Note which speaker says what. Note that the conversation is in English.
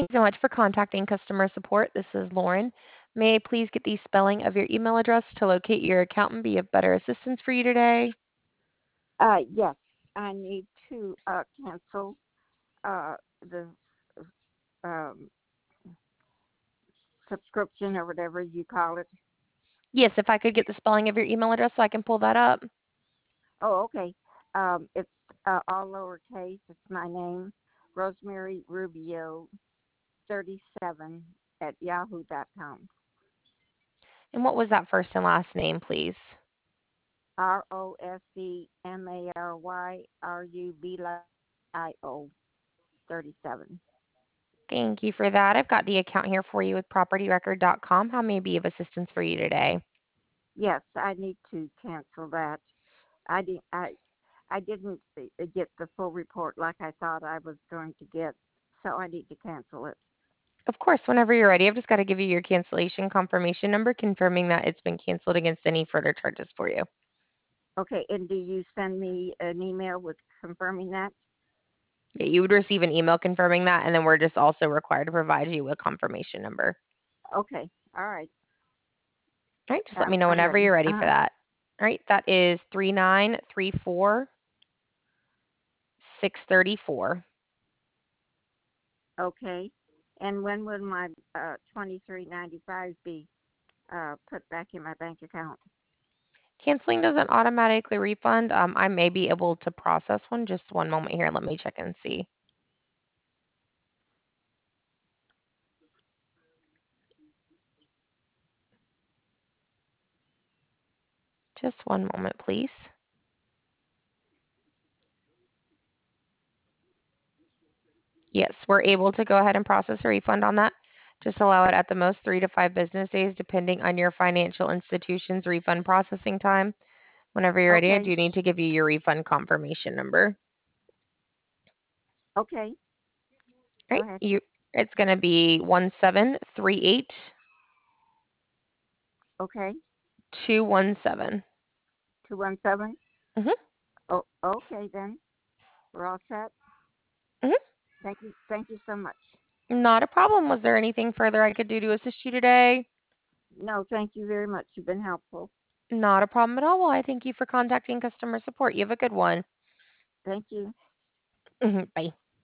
Speaker 1: So much for contacting customer support. This is Lauren. May I please get the spelling of your email address to locate your account and be of better assistance for you today?
Speaker 2: Yes, I need to cancel the um, subscription or whatever you call it.
Speaker 1: Yes, if I could get the spelling of your email address so I can pull that up.
Speaker 2: Oh, okay. It's all lowercase. It's my name, Rosemary Rubio 37 at yahoo.com.
Speaker 1: And what was that first and last name, please?
Speaker 2: ROSEMARYRUBIO 37.
Speaker 1: Thank you for that. I've got the account here for you with propertyrecord.com. How may I be of assistance for you today?
Speaker 2: Yes, I need to cancel that. I did. I didn't get the full report like I thought I was going to get, so I need to cancel it.
Speaker 1: Of course, whenever you're ready, I've just got to give you your cancellation confirmation number confirming that it's been canceled against any further charges for you.
Speaker 2: Okay, and do you send me an email with confirming that?
Speaker 1: Yeah, you would receive an email confirming that, and then we're just also required to provide you a confirmation number.
Speaker 2: Okay, all right.
Speaker 1: All right, just let me know
Speaker 2: I'm
Speaker 1: whenever
Speaker 2: ready.
Speaker 1: you're ready for that. All right, that is 3934 634.
Speaker 2: Okay, and when will my 23.95 be put back in my bank account?
Speaker 1: Canceling doesn't automatically refund. I may be able to process one. Just one moment here. Let me check and see. Just one moment, please. Yes, we're able to go ahead and process a refund on that. Just allow it at the most 3 to 5 business days, depending on your financial institution's refund processing time. Whenever you're ready, I
Speaker 2: Okay,
Speaker 1: do need to give you your refund confirmation number.
Speaker 2: okay,
Speaker 1: All
Speaker 2: go
Speaker 1: right,
Speaker 2: ahead.
Speaker 1: it's going to be 1738
Speaker 2: Okay,
Speaker 1: 217.
Speaker 2: 217.
Speaker 1: Mm-hmm.
Speaker 2: Oh, okay then. We're all set.
Speaker 1: Mm-hmm.
Speaker 2: Thank you so much.
Speaker 1: Not a problem. Was there anything further I could do to assist you today?
Speaker 2: No, thank you very much. You've been helpful.
Speaker 1: Not a problem at all. Well, I thank you for contacting customer support. You have a good one.
Speaker 2: Thank you.
Speaker 1: Mhm. Bye.